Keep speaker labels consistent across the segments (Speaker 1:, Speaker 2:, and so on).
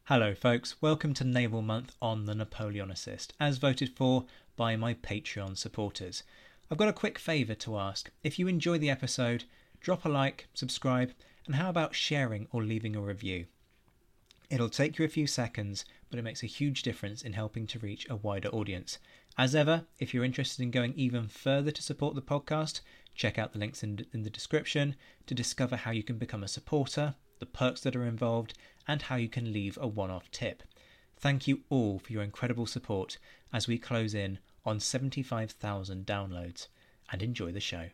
Speaker 1: Hello folks, welcome to Naval Month on the Napoleon Assist, as voted for by my Patreon supporters. I've got a quick favour to ask. If you enjoy the episode, drop a like, subscribe, and how about sharing or leaving a review? It'll take you a few seconds, but it makes a huge difference in helping to reach a wider audience. As ever, if you're interested in going even further to support the podcast, check out the links in the description to discover how you can become a supporter, the perks that are involved, and how you can leave a one-off tip. Thank you all for your incredible support as we close in on 75,000 downloads, and enjoy the show.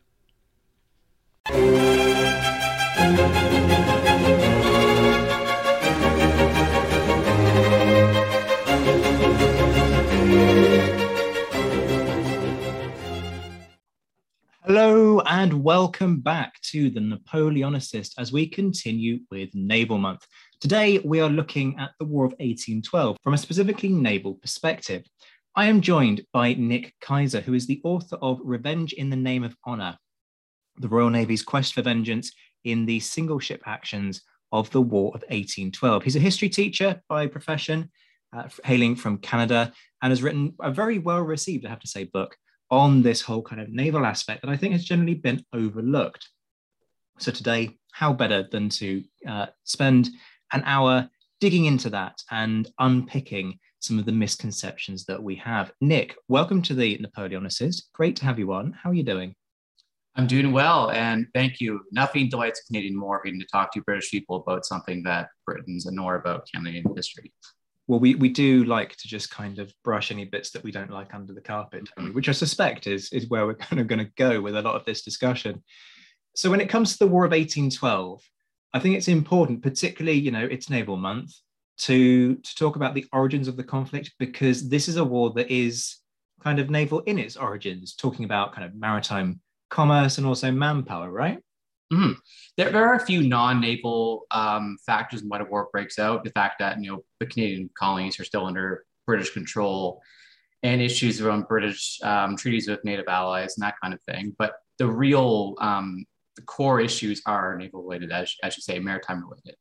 Speaker 1: Hello and welcome back to the Napoleon Assist as we continue with Naval Month. Today we are looking at the War of 1812 from a specifically naval perspective. I am joined by Nick Kaiser, who is the author of Revenge in the Name of Honor, the Royal Navy's quest for vengeance in the single ship actions of the War of 1812. He's a history teacher by profession, hailing from Canada, and has written a very well received, I have to say, book on this whole kind of naval aspect that I think has generally been overlooked. So today, how better than to spend an hour digging into that and unpicking some of the misconceptions that we have. Nick, welcome to the Napoleon Assist. Great to have you on. How are you doing?
Speaker 2: I'm doing well, and thank you. Nothing delights a Canadian more than to talk to British people about something that Britons know about Canadian history.
Speaker 1: Well, we do like to just kind of brush any bits that we don't like under the carpet, which I suspect is where we're kind of going to go with a lot of this discussion. So when it comes to the War of 1812, I think it's important, particularly, it's Naval Month, to talk about the origins of the conflict, because this is a war that is kind of naval in its origins, talking about kind of maritime commerce and also manpower, right?
Speaker 2: Mm-hmm. There are a few non-naval factors in why the war breaks out. The fact that the Canadian colonies are still under British control, and issues around British treaties with native allies and that kind of thing. But the real the core issues are naval related, as you say, maritime related.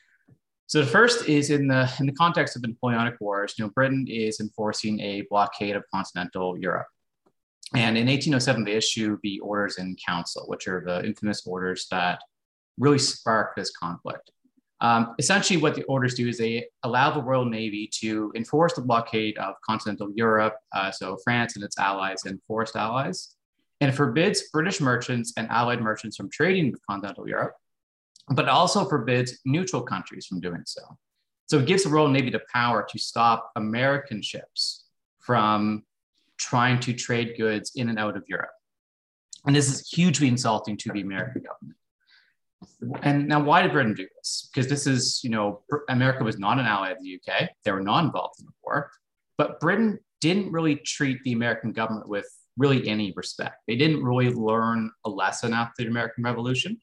Speaker 2: So the first is in the context of the Napoleonic Wars. Britain is enforcing a blockade of continental Europe. And in 1807, they issue the Orders in Council, which are the infamous orders that really spark this conflict. Essentially, what the orders do is they allow the Royal Navy to enforce the blockade of continental Europe, so France and its allies and forced allies, and forbids British merchants and allied merchants from trading with continental Europe, but also forbids neutral countries from doing so. So it gives the Royal Navy the power to stop American ships from trying to trade goods in and out of Europe. And this is hugely insulting to the American government. And now, why did Britain do this? Because this is, America was not an ally of the UK. They were not involved in the war. But Britain didn't really treat the American government with really any respect. They didn't really learn a lesson after the American Revolution.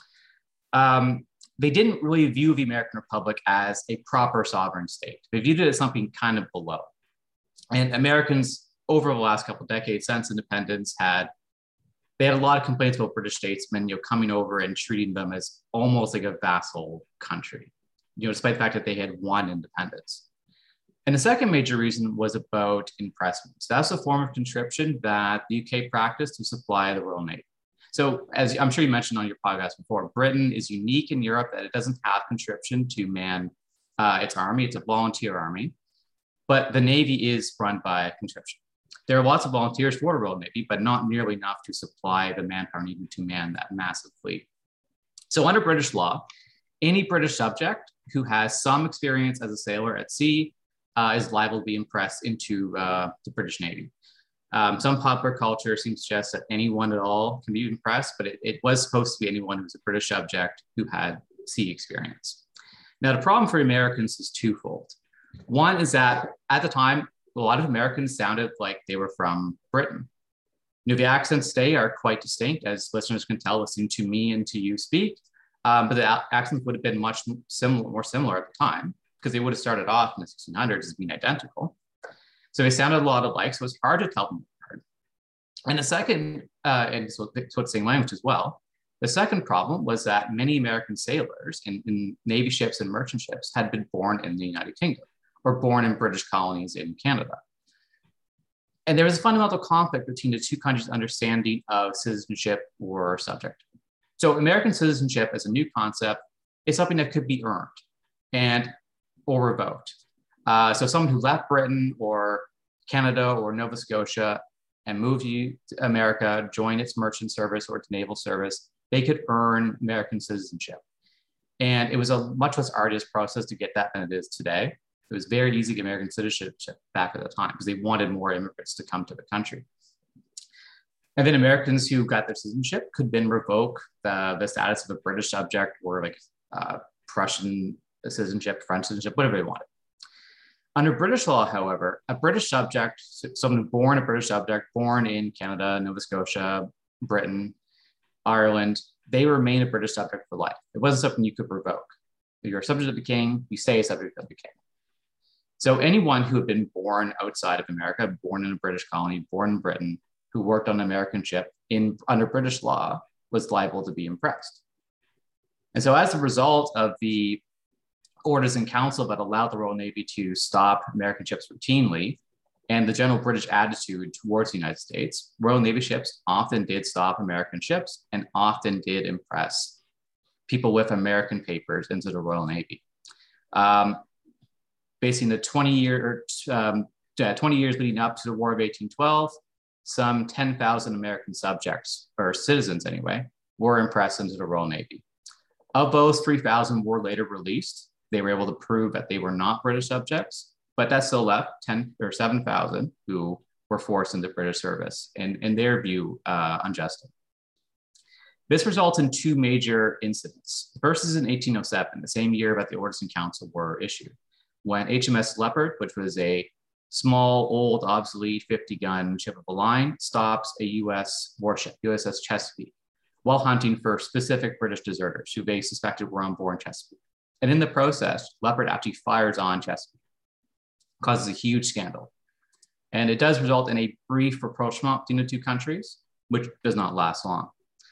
Speaker 2: They didn't really view the American Republic as a proper sovereign state. They viewed it as something kind of below. And Americans, over the last couple of decades since independence, they had a lot of complaints about British statesmen, coming over and treating them as almost like a vassal country, despite the fact that they had won independence. And the second major reason was about impressment. So that's a form of conscription that the UK practiced to supply the Royal Navy. So as I'm sure you mentioned on your podcast before, Britain is unique in Europe that it doesn't have conscription to man its army. It's a volunteer army, but the Navy is run by conscription. There are lots of volunteers for the Royal Navy, but not nearly enough to supply the manpower needed to man that massive fleet. So under British law, any British subject who has some experience as a sailor at sea is liable to be impressed into the British Navy. Some popular culture seems to suggest that anyone at all can be impressed, but it was supposed to be anyone who was a British subject who had sea experience. Now, the problem for Americans is twofold. One is that at the time, a lot of Americans sounded like they were from Britain. The accents today are quite distinct, as listeners can tell listening to me and to you speak, but the accents would have been much more similar at the time, because they would have started off in the 1600s as being identical. So they sounded a lot alike, so it's hard to tell them apart. And the second, and so it's the same language as well, The second problem was that many American sailors in Navy ships and merchant ships had been born in the United Kingdom or born in British colonies in Canada. And there was a fundamental conflict between the two countries' understanding of citizenship or subject. So American citizenship as a new concept is something that could be earned and or revoked. So someone who left Britain or Canada or Nova Scotia and moved to America, joined its merchant service or its naval service, they could earn American citizenship. And it was a much less arduous process to get that than it is today. It was very easy to get American citizenship back at the time because they wanted more immigrants to come to the country. And then Americans who got their citizenship could then revoke the status of a British subject or like Prussian citizenship, French citizenship, whatever they wanted. Under British law, however, a British subject, someone born a British subject, born in Canada, Nova Scotia, Britain, Ireland, they remain a British subject for life. It wasn't something you could revoke. If you're a subject of the king, you stay a subject of the king. So anyone who had been born outside of America, born in a British colony, born in Britain, who worked on an American ship under British law was liable to be impressed. And so as a result of the orders in council that allowed the Royal Navy to stop American ships routinely and the general British attitude towards the United States, Royal Navy ships often did stop American ships and often did impress people with American papers into the Royal Navy. Basically, in the 20 years leading up to the War of 1812, some 10,000 American subjects, or citizens anyway, were impressed into the Royal Navy. Of those, 3,000 were later released. They were able to prove that they were not British subjects, but that still left 7,000 who were forced into British service, and in their view, unjustly. This results in two major incidents. The first is in 1807, the same year that the Orders in Council were issued, when HMS Leopard, which was a small, old, obsolete 50-gun ship of the line, stops a U.S. warship, USS Chesapeake, while hunting for specific British deserters who they suspected were on board Chesapeake. And in the process, Leopard actually fires on Chesapeake, causes a huge scandal. And it does result in a brief rapprochement between the two countries, which does not last long.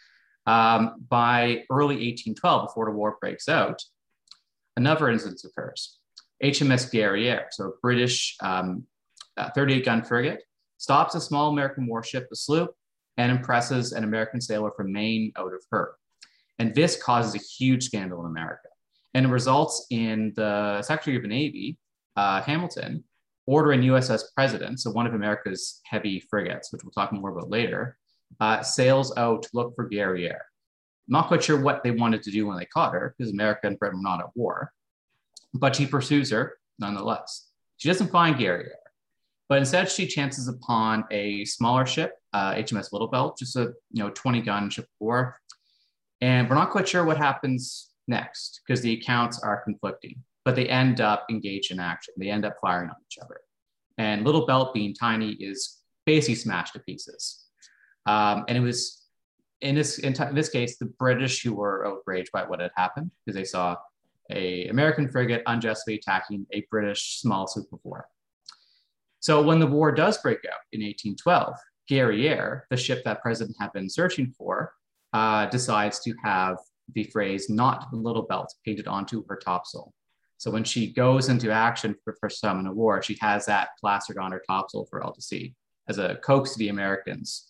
Speaker 2: By early 1812, before the war breaks out, another incident occurs. HMS Guerriere, so a British 38-gun frigate, stops a small American warship, the sloop, and impresses an American sailor from Maine out of her. And this causes a huge scandal in America. And it results in the Secretary of the Navy, Hamilton, ordering USS President, so one of America's heavy frigates, which we'll talk more about later, sails out to look for Guerriere. Not quite sure what they wanted to do when they caught her, because America and Britain were not at war, but she pursues her nonetheless. She doesn't find Guerriere, but instead she chances upon a smaller ship, HMS Little Belt, just a 20-gun ship of war. And we're not quite sure what happens next because the accounts are conflicting, but they end up engaged in action. They end up firing on each other. And Little Belt, being tiny, is basically smashed to pieces. And it was, in this case, the British who were outraged by what had happened because they saw an American frigate unjustly attacking a British small sloop of war. So when the war does break out in 1812, Guerriere, the ship that President had been searching for, decides to have the phrase "not Little Belt" painted onto her topsail. So when she goes into action for the first time in a war, she has that plastered on her topsail for all to see as a coax to the Americans.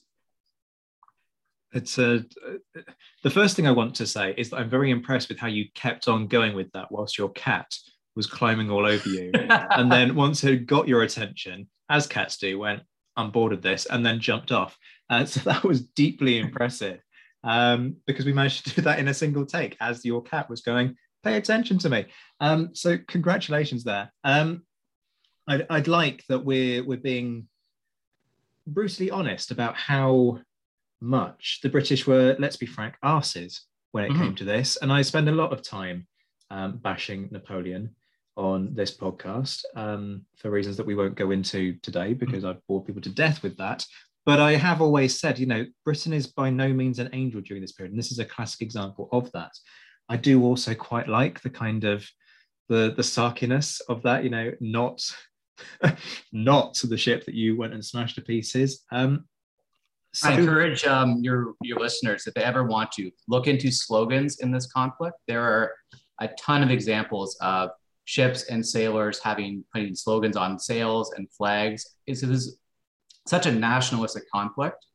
Speaker 1: It's the first thing I want to say is that I'm very impressed with how you kept on going with that whilst your cat was climbing all over you. And then once it got your attention, as cats do, went, "I'm bored of this," and then jumped off. So that was deeply impressive because we managed to do that in a single take as your cat was going, "Pay attention to me." So congratulations there. I'd like that we're being brutally honest about how much the British were, let's be frank, arses when it came to this. And I spend a lot of time bashing Napoleon on this podcast for reasons that we won't go into today because I've bored people to death with that. But I have always said, Britain is by no means an angel during this period. And this is a classic example of that. I do also quite like the kind of the sarkiness of that, not the ship that you went and smashed to pieces.
Speaker 2: I encourage your listeners, if they ever want to, look into slogans in this conflict. There are a ton of examples of ships and sailors putting slogans on sails and flags. It was such a nationalistic conflict.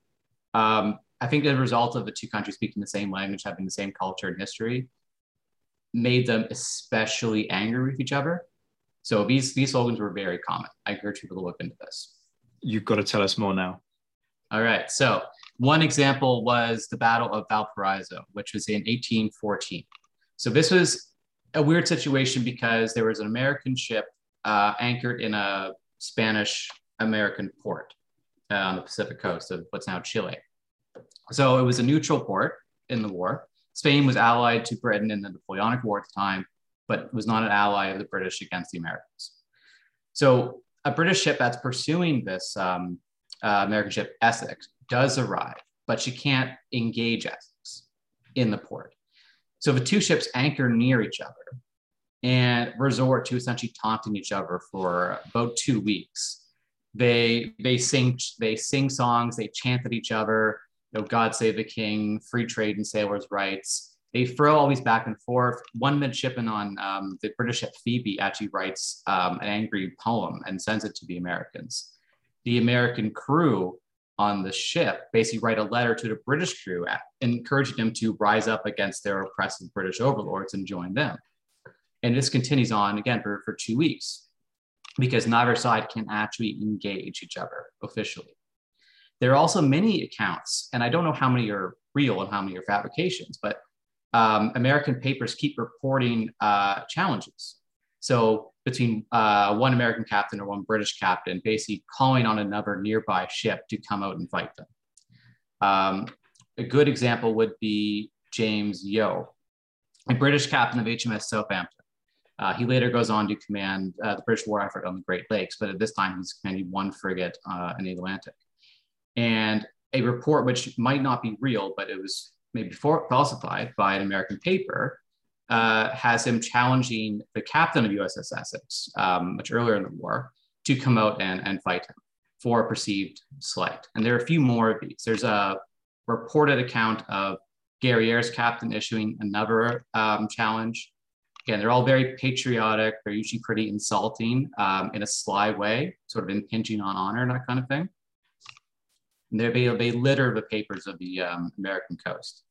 Speaker 2: I think the result of the two countries speaking the same language, having the same culture and history, made them especially angry with each other. So these slogans were very common. I encourage people to look into this.
Speaker 1: You've got to tell us more now.
Speaker 2: All right. So one example was the Battle of Valparaiso, which was in 1814. So this was a weird situation because there was an American ship anchored in a Spanish-American port on the Pacific coast of what's now Chile. So it was a neutral port in the war. Spain was allied to Britain in the Napoleonic War at the time, but was not an ally of the British against the Americans. So a British ship that's pursuing this American ship, Essex, does arrive, but she can't engage Essex in the port. So the two ships anchor near each other and resort to essentially taunting each other for about 2 weeks. They sing songs, they chant at each other, God save the king, free trade and sailors' rights. They throw all these back and forth. One midshipman on the British ship Phoebe actually writes an angry poem and sends it to the Americans. The American crew on the ship basically write a letter to the British crew encouraging them to rise up against their oppressive British overlords and join them. And this continues on again for 2 weeks because neither side can actually engage each other officially. There are also many accounts, and I don't know how many are real and how many are fabrications, but American papers keep reporting challenges. So between one American captain or one British captain, basically calling on another nearby ship to come out and fight them. A good example would be James Yeo, a British captain of HMS Southampton. He later goes on to command the British war effort on the Great Lakes, but at this time he's commanding one frigate in the Atlantic. And a report, which might not be real, but it was maybe falsified by an American paper, has him challenging the captain of USS Essex, much earlier in the war, to come out and fight him for a perceived slight. And there are a few more of these. There's a reported account of Guerrier's captain issuing another challenge. Again, they're all very patriotic. They're usually pretty insulting in a sly way, sort of impinging on honor and that kind of thing. And they litter the papers of the American coast.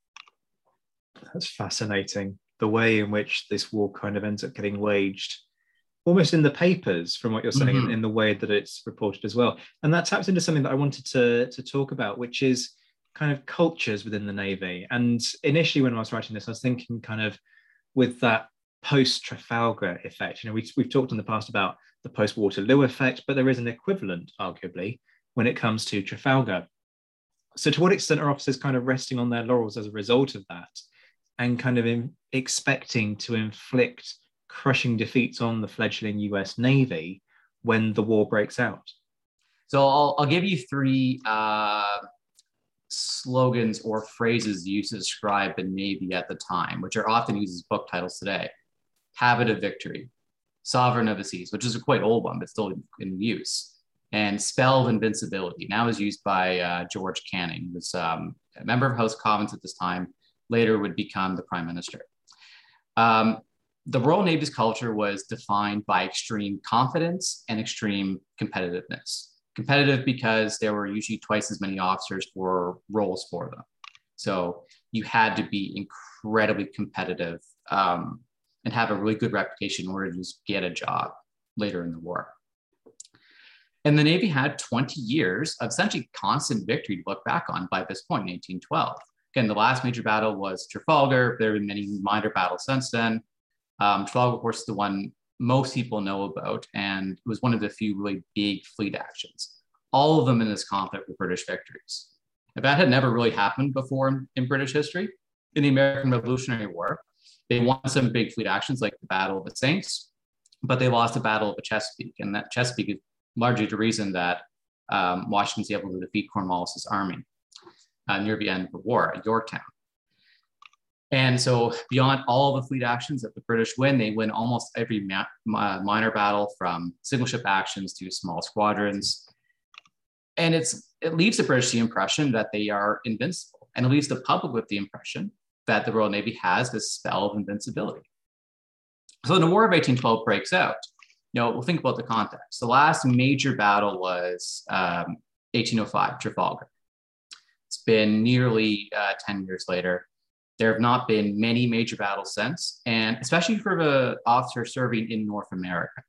Speaker 1: That's fascinating. The way in which this war kind of ends up getting waged almost in the papers, from what you're saying, in the way that it's reported as well. And that taps into something that I wanted to talk about, which is kind of cultures within the Navy. And initially when I was writing this, I was thinking kind of with that post-Trafalgar effect. We've talked in the past about the post-Waterloo effect, but there is an equivalent, arguably, when it comes to Trafalgar. So to what extent are officers kind of resting on their laurels as a result of that and kind of expecting to inflict crushing defeats on the fledgling US Navy when the war breaks out?
Speaker 2: So I'll give you three slogans or phrases used to describe the Navy at the time, which are often used as book titles today. Habit of Victory, Sovereign of the Seas, which is a quite old one, but still in use. And Spell of Invincibility, now is used by George Canning, who was a member of House of Commons at this time, later would become the Prime Minister. The Royal Navy's culture was defined by extreme confidence and extreme competitiveness. Competitive because there were usually twice as many officers for roles for them. So you had to be incredibly competitive and have a really good reputation in order to just get a job later in the war. And the Navy had 20 years of essentially constant victory to look back on by this point in 1812. Again, the last major battle was Trafalgar. There have been many minor battles since then. Trafalgar, of course, is the one most people know about, and it was one of the few really big fleet actions. All of them in this conflict were British victories. And that had never really happened before in British history. In the American Revolutionary War, they won some big fleet actions like the Battle of the Saints, but they lost the Battle of the Chesapeake, and that Chesapeake is largely the reason that Washington's able to defeat Cornwallis's army near the end of the war at Yorktown. And so beyond all the fleet actions that the British win, they win almost every minor battle, from single ship actions to small squadrons. And it leaves the British the impression that they are invincible, and it leaves the public with the impression that the Royal Navy has this spell of invincibility. So when the War of 1812 breaks out, we'll think about the context. The last major battle was 1805, Trafalgar. It's been nearly 10 years later. There have not been many major battles since, and especially for the officer serving in North America.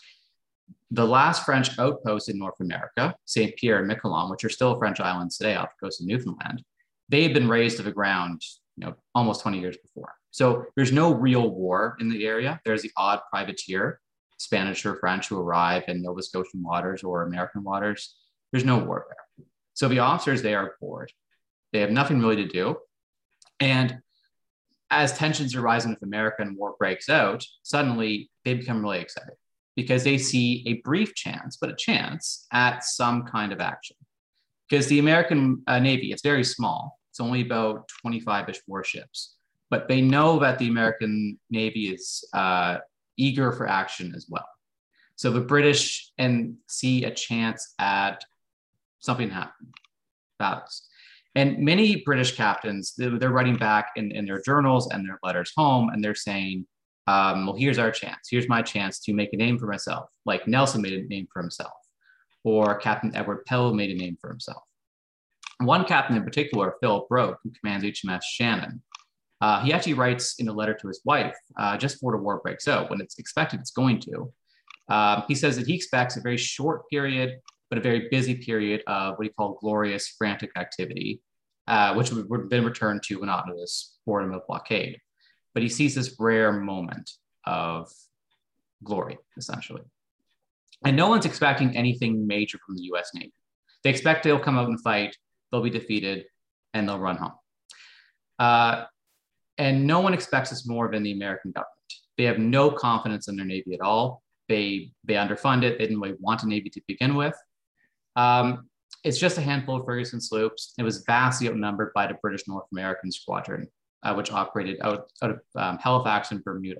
Speaker 2: The last French outpost in North America, St. Pierre and Miquelon, which are still French islands today off the coast of Newfoundland, they had been razed to the ground almost 20 years before. So there's no real war in the area. There's the odd privateer, Spanish or French, who arrive in Nova Scotian waters or American waters. There's no war there. So the officers, they are bored. They have nothing really to do. And as tensions are rising with America and war breaks out, suddenly they become really excited because they see a brief chance, but a chance at some kind of action. Because the American Navy, it's very small. It's only about 25-ish warships. But they know that the American Navy is eager for action as well. So the British see a chance at something happening. Battles. And many British captains, they're writing back in their journals and their letters home, and they're saying, well, here's our chance. Here's my chance to make a name for myself, like Nelson made a name for himself, or Captain Edward Pellew made a name for himself. One captain in particular, Philip Broke, who commands HMS Shannon, he actually writes in a letter to his wife just before the war breaks out, when it's expected it's going to. He says that he expects a very short period, but a very busy period of what he called glorious, frantic activity, which would then return to monotonous boredom of blockade. But he sees this rare moment of glory, essentially. And no one's expecting anything major from the US Navy. They expect they'll come out and fight, they'll be defeated, and they'll run home. And no one expects this more than the American government. They have no confidence in their Navy at all. They underfund it. They didn't really want a Navy to begin with. It's just a handful of Ferguson sloops. It was vastly outnumbered by the British North American Squadron, which operated out of Halifax and Bermuda.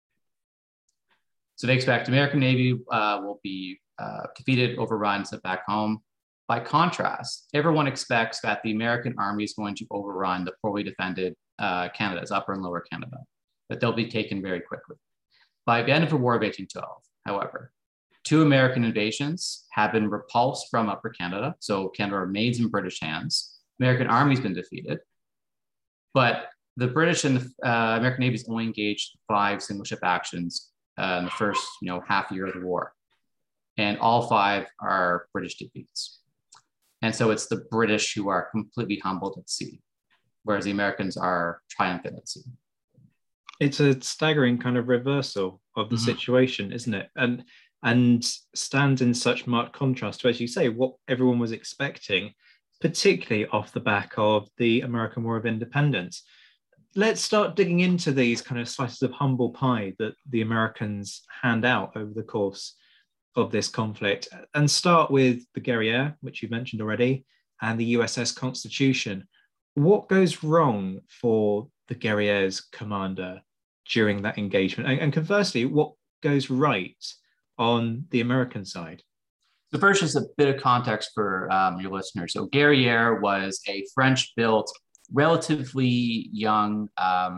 Speaker 2: So they expect the American Navy will be defeated, overrun, sent back home. By contrast, everyone expects that the American Army is going to overrun the poorly defended Canada's Upper and Lower Canada, that they'll be taken very quickly. By the end of the War of 1812, however, 2 American invasions have been repulsed from Upper Canada, so Canada remains in British hands. American Army's been defeated, but the British and the American Navy's only engaged 5 single ship actions in the first half year of the war, and all 5 are British defeats. And so it's the British who are completely humbled at sea, whereas the Americans are triumphant at sea.
Speaker 1: It's a staggering kind of reversal of the situation, isn't it? And stands in such marked contrast to, as you say, what everyone was expecting, particularly off the back of the American War of Independence. Let's start digging into these kind of slices of humble pie that the Americans hand out over the course of this conflict, and start with the Guerrière, which you mentioned already, and the USS Constitution. What goes wrong for the Guerrière's commander during that engagement? And conversely, what goes right on the American side?
Speaker 2: So first, just a bit of context for your listeners. So Guerrière was a French-built, relatively young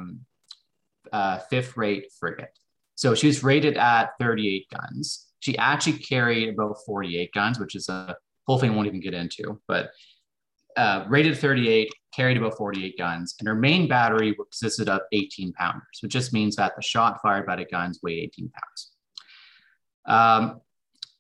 Speaker 2: fifth-rate frigate. So she was rated at 38 guns. She actually carried about 48 guns, which is a whole thing I won't even get into, but rated 38, carried about 48 guns, and her main battery consisted of 18 pounders, which just means that the shot fired by the guns weighed 18 pounds.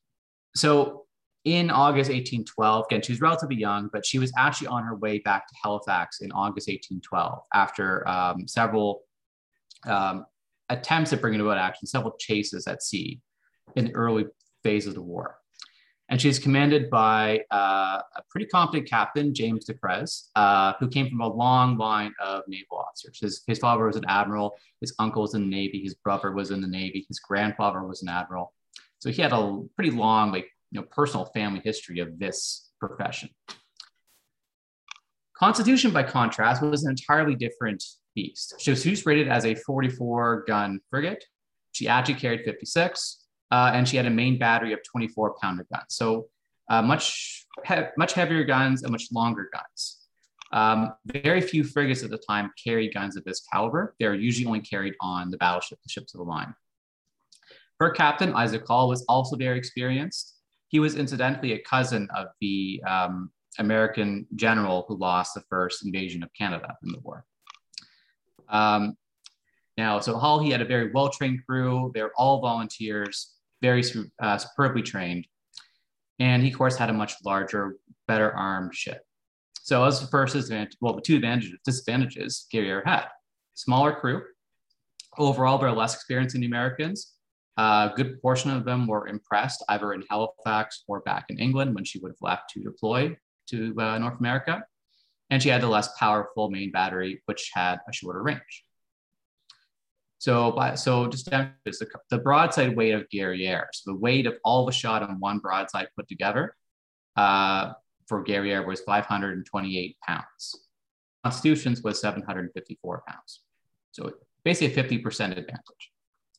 Speaker 2: So in August 1812, again, she was relatively young, but she was actually on her way back to Halifax in August 1812 after several attempts at bringing about action, several chases at sea in the early phase of the war. And she's commanded by a pretty competent captain, James Decrès, who came from a long line of naval officers. His father was an admiral, his uncle was in the Navy, his brother was in the Navy, his grandfather was an admiral. So he had a pretty long, personal family history of this profession. Constitution, by contrast, was an entirely different beast. She was rated as a 44-gun frigate. She actually carried 56. And she had a main battery of 24-pounder guns. So much heavier guns and much longer guns. Very few frigates at the time carried guns of this caliber. They're usually only carried on the battleship, the ships of the line. Her captain, Isaac Hall, was also very experienced. He was incidentally a cousin of the American general who lost the first invasion of Canada in the war. So Hall, he had a very well-trained crew. They're all volunteers, very superbly trained. And he, of course, had a much larger, better armed ship. So as the first disadvantage, well, the two disadvantages Guerriere had: smaller crew. Overall, they're less experienced than the Americans. A good portion of them were impressed either in Halifax or back in England when she would have left to deploy to North America. And she had the less powerful main battery, which had a shorter range. So just the broadside weight of Guerriere, so the weight of all the shot on one broadside put together for Guerriere was 528 pounds. Constitution's was 754 pounds. So basically a 50% advantage.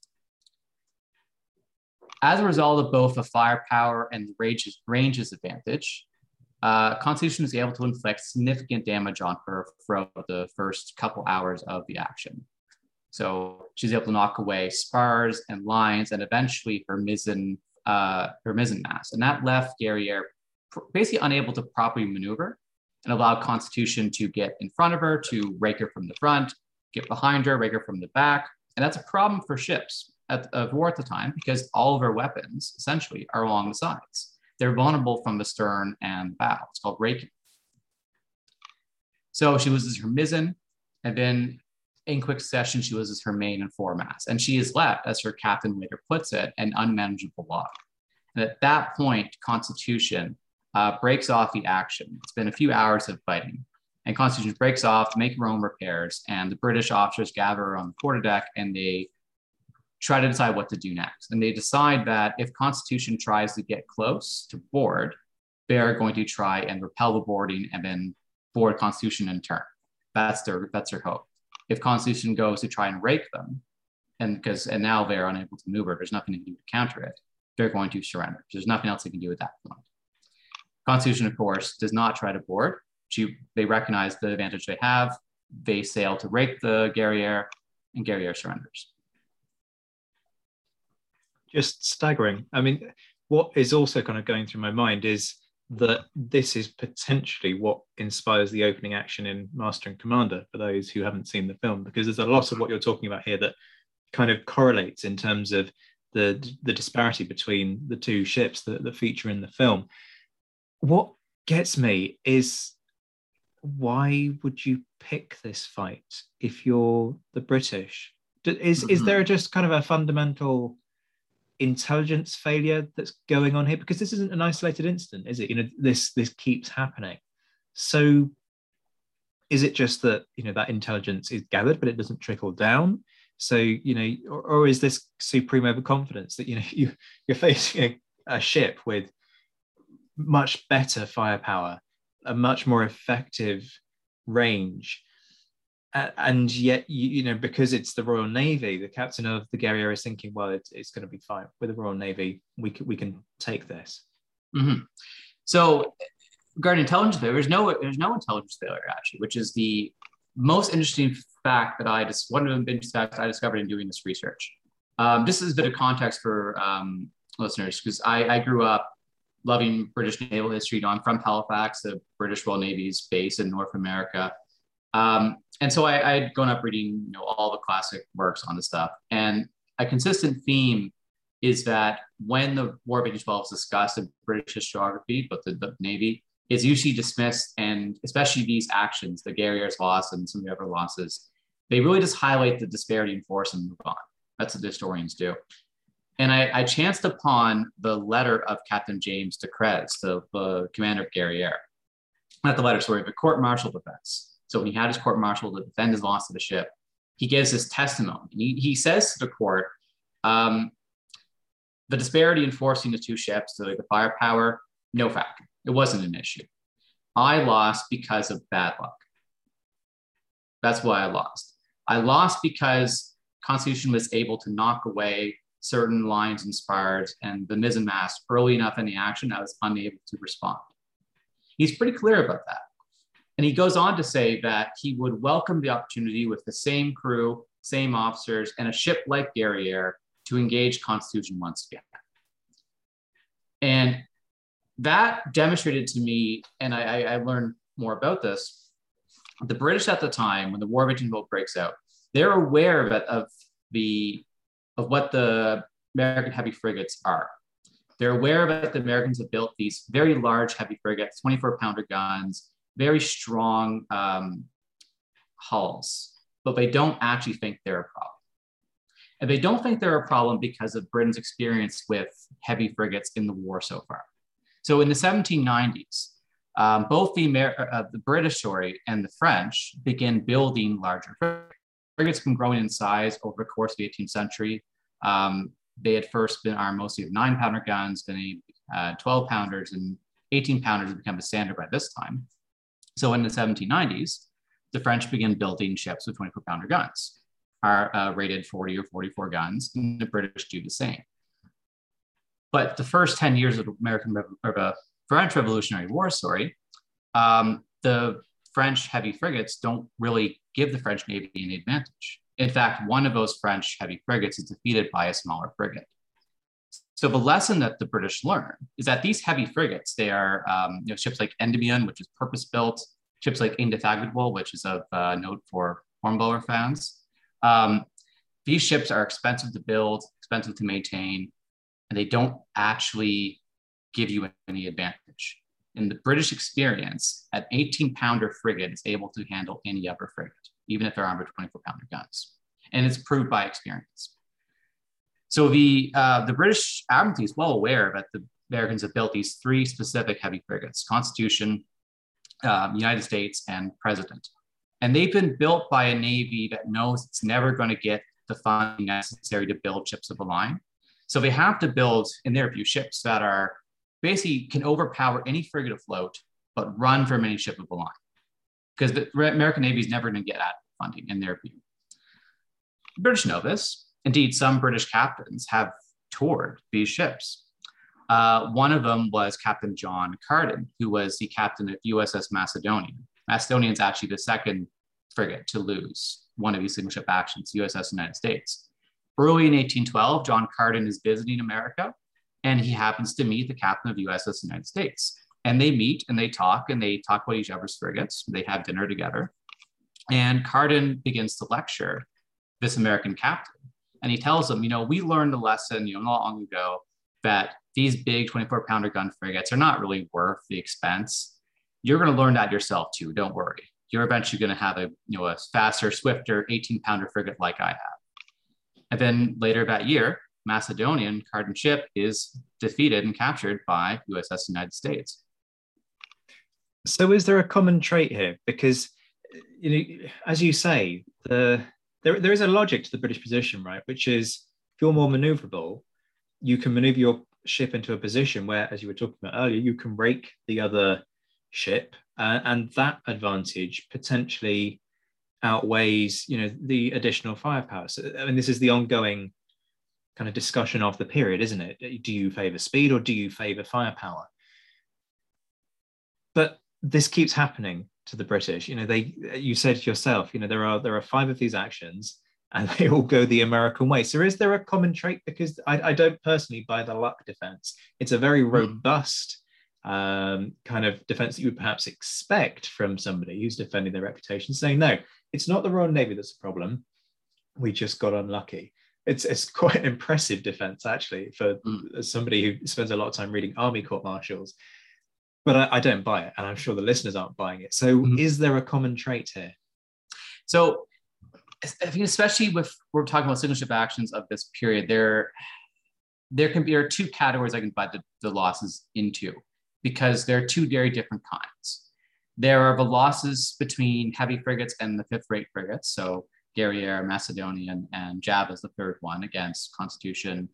Speaker 2: As a result of both the firepower and the ranges advantage, Constitution was able to inflict significant damage on her throughout the first couple hours of the action. So she's able to knock away spars and lines and eventually her mizzen mast. And that left Guerriere basically unable to properly maneuver and allowed Constitution to get in front of her, to rake her from the front, get behind her, rake her from the back. And that's a problem for ships of war at the time because all of her weapons essentially are along the sides. They're vulnerable from the stern and the bow. It's called raking. So she loses her mizzen, and then in quick succession, she loses her main and foremast. And she is left, as her captain later puts it, an unmanageable log. And at that point, Constitution breaks off the action. It's been a few hours of fighting. And Constitution breaks off to make her own repairs. And the British officers gather on the quarterdeck and they try to decide what to do next. And they decide that if Constitution tries to get close to board, they're going to try and repel the boarding and then board Constitution in turn. That's their hope. If Constitution goes to try and rake them, and now they're unable to maneuver, there's nothing they can do to counter it, they're going to surrender. There's nothing else they can do at that point. Constitution, of course, does not try to board. They recognize the advantage they have. They sail to rake the Guerriere, and Guerriere surrenders.
Speaker 1: Just staggering. I mean, what is also kind of going through my mind is that this is potentially what inspires the opening action in Master and Commander for those who haven't seen the film, because there's a lot of what you're talking about here that kind of correlates in terms of the disparity between the two ships that feature in the film. What gets me is, why would you pick this fight if you're the British? Is there just kind of a fundamental intelligence failure that's going on here? Because this isn't an isolated incident, is it? This keeps happening. So is it just that that intelligence is gathered but it doesn't trickle down? So or is this supreme overconfidence that you're facing a ship with much better firepower, a much more effective range, and yet because it's the Royal Navy, the captain of the Guerriere is thinking, well, it's going to be fine with the Royal Navy. We can take this.
Speaker 2: Mm-hmm. So regarding intelligence failure, there's no intelligence failure actually, which is the most interesting fact that one of the biggest facts I discovered in doing this research. Just as a bit of context for listeners, because I grew up loving British naval history. I'm from Halifax, the British Royal Navy's base in North America. And so I'd grown up reading, all the classic works on this stuff. And a consistent theme is that when the War of 1812 is discussed in British historiography, but the Navy is usually dismissed, and especially these actions, the Guerriere's loss and some of the other losses, they really just highlight the disparity in force and move on. That's what the historians do. And I chanced upon the letter of Captain James de Crez, the commander of Guerriere. Not the letter, sorry, the court-martial defense. So when he had his court-martial to defend his loss of the ship, he gives his testimony. He says to the court, the disparity in forcing the two ships, the firepower, no factor. It wasn't an issue. I lost because of bad luck. That's why I lost. I lost because Constitution was able to knock away certain lines and spars and the mizzenmast early enough in the action I was unable to respond. He's pretty clear about that. And he goes on to say that he would welcome the opportunity with the same crew, same officers, and a ship like Guerriere to engage Constitution once again. And that demonstrated to me, and I learned more about this, the British at the time, when the War of 1812 breaks out, they're aware of what the American heavy frigates are. They're aware that the Americans have built these very large heavy frigates, 24-pounder guns, very strong hulls, but they don't actually think they're a problem. And they don't think they're a problem because of Britain's experience with heavy frigates in the war so far. So in the 1790s, both the British and the French begin building larger frigates. Frigates been growing in size over the course of the 18th century. They had first been armed mostly with 9-pounder guns, then 12-pounders, and 18-pounders have become the standard by this time. So in the 1790s, the French begin building ships with 24-pounder guns, are rated 40 or 44 guns, and the British do the same. But the first 10 years of the French Revolutionary War, the French heavy frigates don't really give the French Navy any advantage. In fact, one of those French heavy frigates is defeated by a smaller frigate. So the lesson that the British learn is that these heavy frigates, they are ships like Endymion, which is purpose-built, ships like Indefatigable, which is of note for Hornblower fans. These ships are expensive to build, expensive to maintain, and they don't actually give you any advantage. In the British experience, an 18-pounder frigate is able to handle any upper frigate, even if they're armed with 24-pounder guns. And it's proved by experience. So the British Admiralty is well aware that the Americans have built these 3 specific heavy frigates: Constitution, United States, and President. And they've been built by a Navy that knows it's never going to get the funding necessary to build ships of the line. So they have to build, in their view, ships that are basically can overpower any frigate afloat, but run from any ship of the line. Because the American Navy is never going to get adequate funding, in their view. The British know this. Indeed, some British captains have toured these ships. One of them was Captain John Carden, who was the captain of USS Macedonian. Macedonian is actually the second frigate to lose one of these single ship actions, USS United States. Early in 1812, John Carden is visiting America, and he happens to meet the captain of USS United States. And they meet and they talk about each other's frigates. They have dinner together. And Carden begins to lecture this American captain. And he tells him, we learned the lesson, not long ago, that these big 24-pounder gun frigates are not really worth the expense. You're going to learn that yourself too, don't worry. You're eventually going to have a faster, swifter 18-pounder frigate like I have. And then later that year, Macedonian Carden ship is defeated and captured by USS United States.
Speaker 1: So is there a common trait here? Because, as you say, there is a logic to the British position, right? Which is, if you're more maneuverable, you can maneuver your ship into a position where, as you were talking about earlier, you can rake the other ship, and that advantage potentially outweighs, the additional firepower. So, this is the ongoing kind of discussion of the period, isn't it? Do you favor speed or do you favor firepower? But this keeps happening to the British. You said yourself, there are 5 of these actions, and they all go the American way. So is there a common trait? Because I don't personally buy the luck defense. It's a very robust kind of defense that you would perhaps expect from somebody who's defending their reputation, saying, no, it's not the Royal Navy that's the problem. We just got unlucky. It's quite an impressive defense, actually, for somebody who spends a lot of time reading Army court-martials. But I don't buy it, and I'm sure the listeners aren't buying it. So is there a common trait here?
Speaker 2: So I think especially we're talking about single ship actions of this period, there are 2 categories I can divide the losses into, because there are 2 very different kinds. There are the losses between heavy frigates and the 5th-rate frigates. So Guerriere, Macedonian, and Java is the 3rd one against Constitution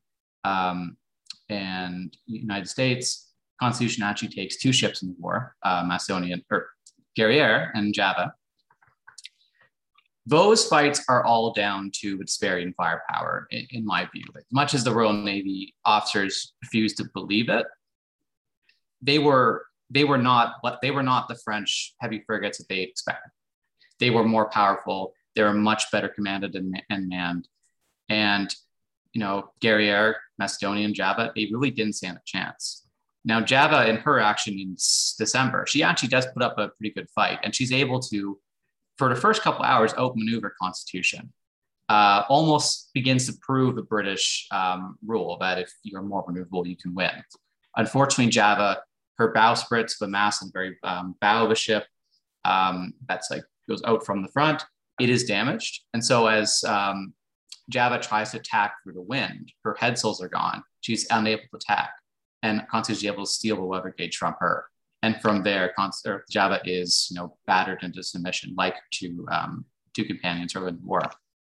Speaker 2: and United States. Constitution actually takes 2 ships in the war, Macedonian or Guerriere and Java. Those fights are all down to the disparity in firepower, in my view. As much as the Royal Navy officers refused to believe it, they were not the French heavy frigates that they expected. They were more powerful. They were much better commanded and manned. And, Guerriere, Macedonian, Java, they really didn't stand a chance. Now, Java, in her action in December, she actually does put up a pretty good fight, and she's able to, for the first couple hours, outmaneuver Constitution. Almost begins to prove the British rule that if you're more maneuverable, you can win. Unfortunately, Java, her bowsprits, the mast and very bow of a ship, that's goes out from the front, it is damaged. And so as Java tries to attack through the wind, her head sails are gone. She's unable to attack. And Constance is able to steal the weather gauge from her. And from there, Java is battered into submission, like two companions early in the war.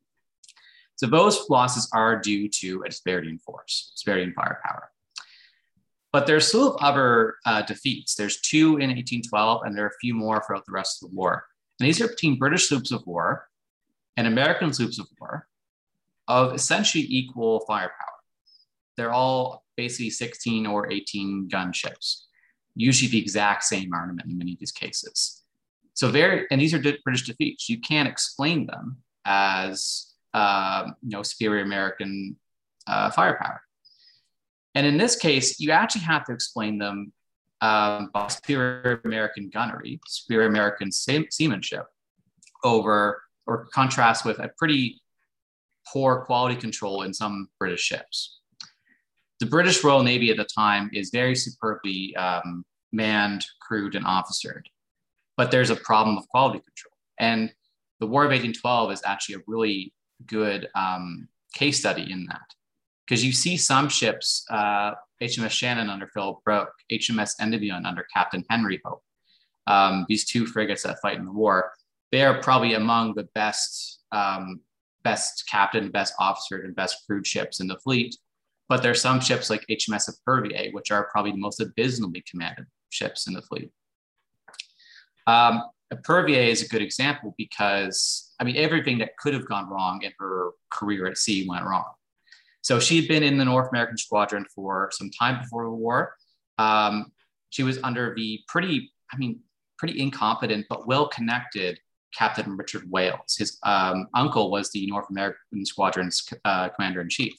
Speaker 2: So those losses are due to a disparity in force, disparity in firepower. But there's still other defeats. There's 2 in 1812, and there are a few more throughout the rest of the war. And these are between British sloops of war and American sloops of war of essentially equal firepower. They're all basically 16 or 18 gun ships, usually the exact same armament in many of these cases. So and these are British defeats. You can't explain them as superior American firepower. And in this case, you actually have to explain them by superior American gunnery, superior American seamanship or contrast with a pretty poor quality control in some British ships. The British Royal Navy at the time is very superbly manned, crewed, and officered, but there's a problem of quality control. And the War of 1812 is actually a really good case study in that, because you see some ships, HMS Shannon under Philip Broke, HMS Endymion under Captain Henry Hope, these 2 frigates that fight in the war, they are probably among the best captain, best officered, and best crewed ships in the fleet. But there's some ships like HMS Epervier, which are probably the most abysmally commanded ships in the fleet. Epervier is a good example because, everything that could have gone wrong in her career at sea went wrong. So she'd been in the North American Squadron for some time before the war. She was under the pretty incompetent but well-connected Captain Richard Wales. His uncle was the North American Squadron's commander-in-chief.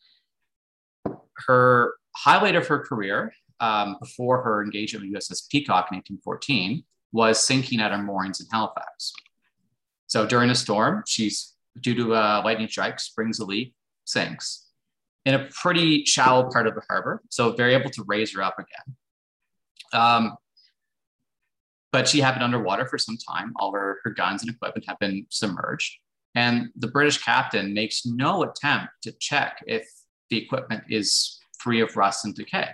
Speaker 2: Her highlight of her career before her engagement with USS Peacock in 1814 was sinking at her moorings in Halifax. So during a storm, she's, due to lightning strikes, springs a leak, sinks in a pretty shallow part of the harbor. So they're able to raise her up again. But she had been underwater for some time. All her guns and equipment have been submerged. And the British captain makes no attempt to check if the equipment is free of rust and decay.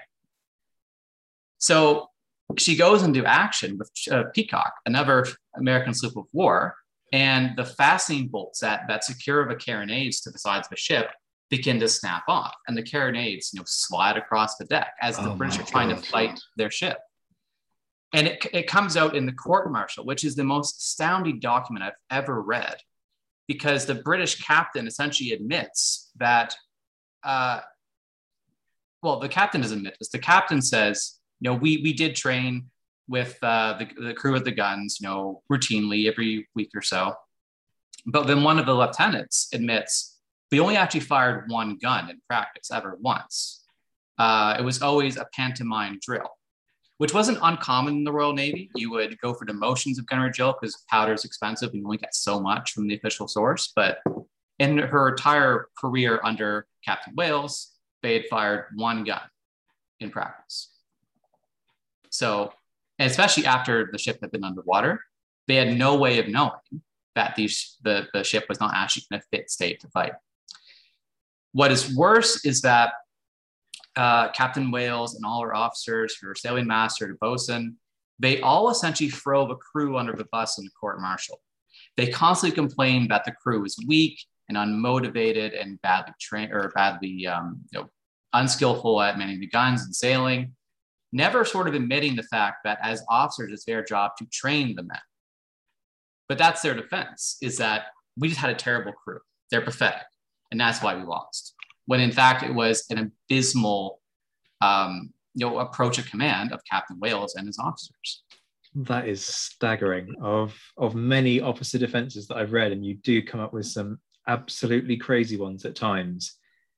Speaker 2: So she goes into action with Peacock, another American sloop of war, and the fastening bolts that secure the carronades to the sides of the ship begin to snap off, and the carronades slide across the deck as the British are trying to fight their ship. And it comes out in the court-martial, which is the most astounding document I've ever read, because the British captain essentially admits that, the captain doesn't admit this. The captain says, we did train with the crew of the guns, routinely every week or so. But then one of the lieutenants admits, we only actually fired 1 gun in practice ever once. It was always a pantomime drill, which wasn't uncommon in the Royal Navy. You would go for the motions of gunnery drill because powder is expensive and you only get so much from the official source. But in her entire career under Captain Wales, they had fired 1 gun in practice. So, and especially after the ship had been underwater, they had no way of knowing that the ship was not actually in a fit state to fight. What is worse is that Captain Wales and all her officers, her sailing master, the bosun, they all essentially throw the crew under the bus in the court-martial. They constantly complain that the crew is weak and unmotivated and badly trained or badly unskillful at manning the guns and sailing, never sort of admitting the fact that as officers, it's their job to train the men. But that's their defense, is that we just had a terrible crew. They're pathetic. And that's why we lost. When in fact, it was an abysmal approach of command of Captain Wales and his officers.
Speaker 1: That is staggering. Of many officer defenses that I've read, and you do come up with some absolutely crazy ones at times.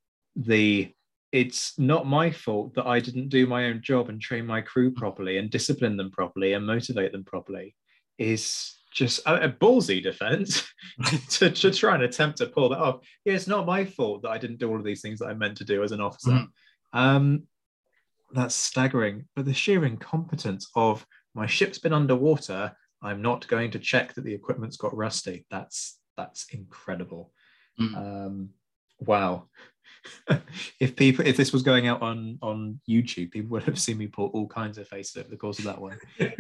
Speaker 1: It's not my fault that I didn't do my own job and train my crew properly and discipline them properly and motivate them properly is just a ballsy defense to try and attempt to pull that off. Yeah, it's not my fault that I didn't do all of these things that I meant to do as an officer. That's staggering. But the sheer incompetence of my ship's been underwater, I'm not going to check that the equipment's got rusty. That's incredible. Wow. If this was going out on YouTube, people would have seen me pull all kinds of faces over the course of that one.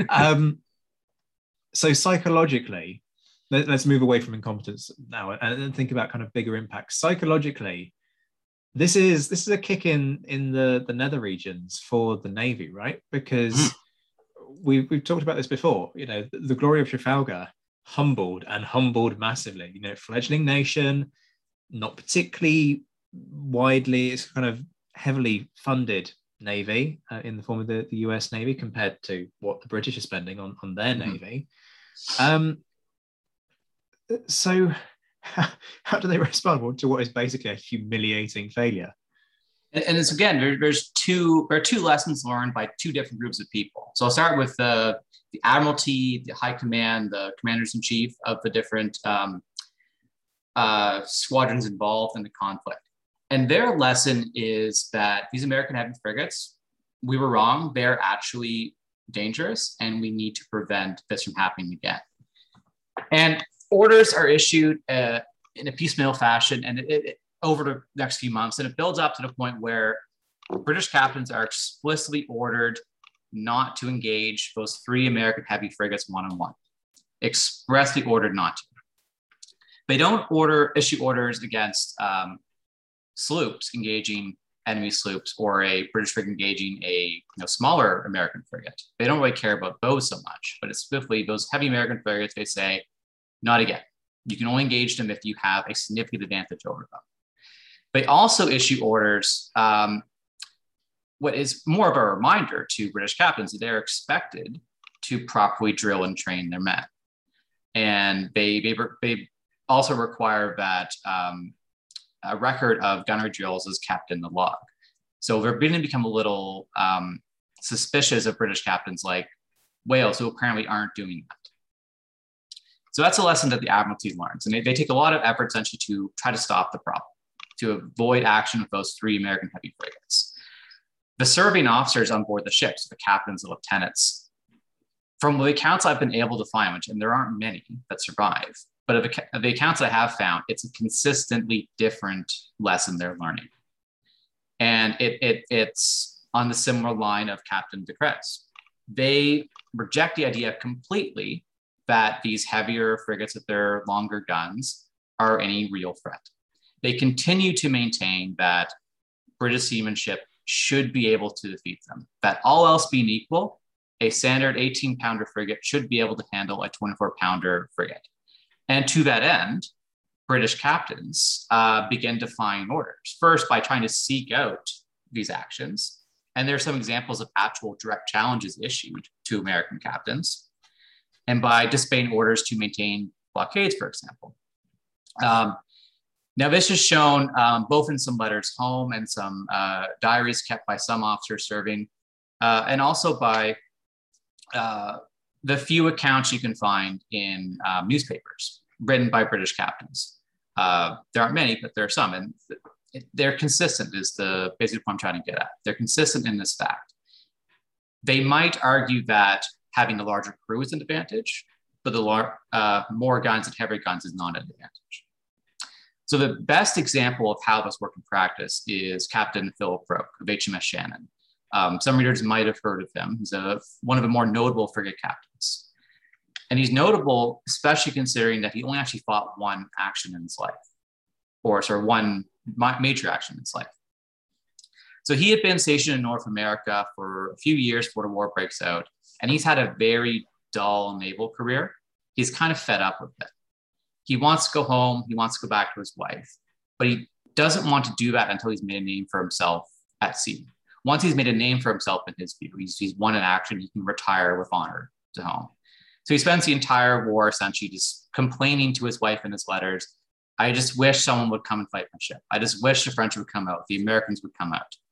Speaker 1: So psychologically, let's move away from incompetence now and think about kind of bigger impacts. Psychologically, this is a kick in the nether regions for the Navy, right? Because we've talked about this before. You know, the glory of Trafalgar humbled massively. You know, fledgling nation, not particularly widely, it's kind of heavily funded Navy in the form of the US Navy compared to what the British are spending on their Navy. So how do they respond to what is basically a humiliating failure?
Speaker 2: And it's again, there are two lessons learned by two different groups of people. So I'll start with the Admiralty, the High Command, the commanders in chief of the different squadrons involved in the conflict. And their lesson is that these American heavy frigates, we were wrong. They're actually dangerous, and we need to prevent this from happening again. And orders are issued in a piecemeal fashion, and it over the next few months, and it builds up to the point where British captains are explicitly ordered not to engage those 3 American heavy frigates one-on-one, expressly ordered not to. They don't issue orders against sloops engaging enemy sloops or a British frigate engaging a smaller American frigate. They don't really care about those so much, but it's specifically those heavy American frigates, they say, not again. You can only engage them if you have a significant advantage over them. They also issue orders, what is more of a reminder to British captains that they're expected to properly drill and train their men. And they also require that a record of gunnery drills is kept in the log. So they're beginning to become a little suspicious of British captains like Wales, who apparently aren't doing that. So that's a lesson that the Admiralty learns. And they take a lot of effort essentially to try to stop the problem, to avoid action with those 3 American heavy frigates. The serving officers on board the ships, the captains and lieutenants, from the accounts I've been able to find, and there aren't many that survive, but of the accounts I have found, it's a consistently different lesson they're learning. And it's on the similar line of Captain de Crespes. They reject the idea completely that these heavier frigates with their longer guns are any real threat. They continue to maintain that British seamanship should be able to defeat them, that all else being equal, a standard 18-pounder frigate should be able to handle a 24-pounder frigate. And to that end, British captains begin defying orders, first by trying to seek out these actions. And there are some examples of actual direct challenges issued to American captains, and by disobeying orders to maintain blockades, for example. Now, this is shown both in some letters home and some diaries kept by some officers serving, and also by the few accounts you can find in newspapers written by British captains. There aren't many, but there are some, and they're consistent is the basically what I'm trying to get at. They're consistent in this fact. They might argue that having a larger crew is an advantage, but the more guns and heavier guns is not an advantage. So the best example of how this worked in practice is Captain Philip Broke of HMS Shannon. Some readers might have heard of him. He's one of the more notable frigate captains. And he's notable, especially considering that he only actually fought one action in his life, or sorry, one major action in his life. So he had been stationed in North America for a few years before the war breaks out, and he's had a very dull naval career. He's kind of fed up with it. He wants to go home. He wants to go back to his wife, but he doesn't want to do that until he's made a name for himself at sea. Once he's made a name for himself in his view, he's won an action, he can retire with honor to home. So he spends the entire war essentially just complaining to his wife in his letters, I just wish someone would come and fight my ship. I just wish the French would come out, the Americans would come out.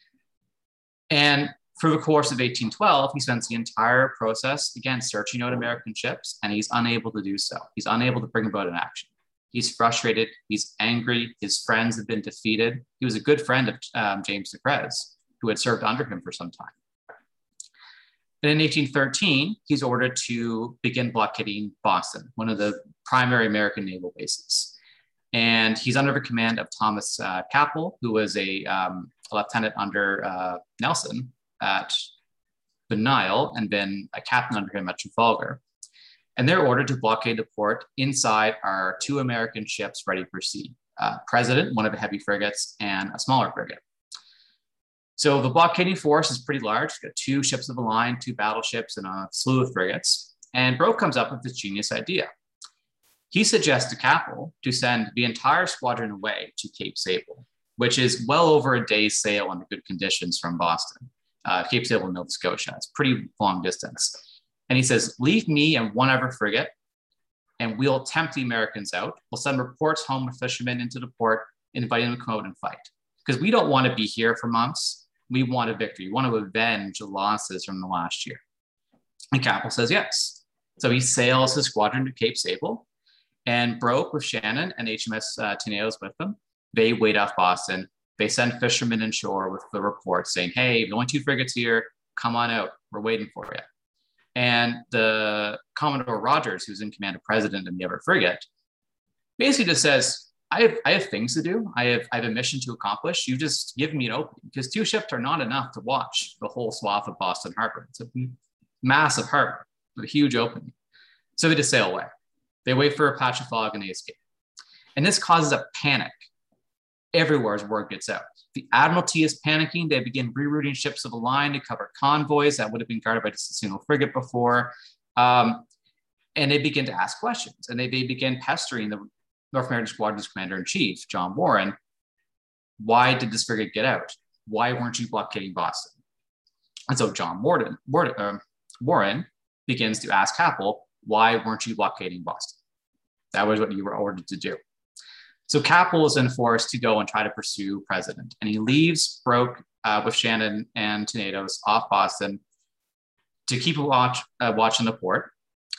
Speaker 2: And through the course of 1812, he spends the entire process, again, searching out American ships, and he's unable to do so. He's unable to bring about an action. He's frustrated, he's angry, his friends have been defeated. He was a good friend of James Ducrest, who had served under him for some time. And in 1813, he's ordered to begin blockading Boston, one of the primary American naval bases. And he's under the command of Thomas Capel, who was a lieutenant under Nelson at the Nile and been a captain under him at Trafalgar. And they're ordered to blockade the port. Inside are 2 American ships ready for sea, President, one of the heavy frigates, and a smaller frigate. So the blockading force is pretty large. We've got 2 ships of the line, 2 battleships, and a slew of frigates. And Broke comes up with this genius idea. He suggests to Capel to send the entire squadron away to Cape Sable, which is well over a day's sail under good conditions from Boston. Cape Sable, Nova Scotia. It's pretty long distance. And he says, leave me and one other frigate, and we'll tempt the Americans out. We'll send reports home with fishermen into the port, inviting them to come out and fight. Because we don't want to be here for months. We want a victory. We want to avenge the losses from the last year. And Capel says yes. So he sails his squadron to Cape Sable, and Broke with Shannon and HMS Tenedos with them. They wait off Boston. They send fishermen inshore with the report saying, hey, the only 2 frigates here, come on out. We're waiting for you. And the Commodore Rogers, who's in command of President and the other frigate, basically just says, I have things to do. I have a mission to accomplish. You just give me an opening, because 2 ships are not enough to watch the whole swath of Boston Harbor. It's a massive harbor with a huge opening. So they just sail away. They wait for a patch of fog and they escape. And this causes a panic everywhere as word gets out. The Admiralty is panicking. They begin rerouting ships of the line to cover convoys that would have been guarded by just a single frigate before. And they begin to ask questions, and they begin pestering the North American Squadron's Commander-in-Chief, John Warren. Why did this frigate get out? Why weren't you blockading Boston? And so John Warren begins to ask Capel, why weren't you blockading Boston? That was what you were ordered to do. So Capel is then forced to go and try to pursue President. And he leaves Broke with Shannon and Tenedos off Boston to keep a watch on the port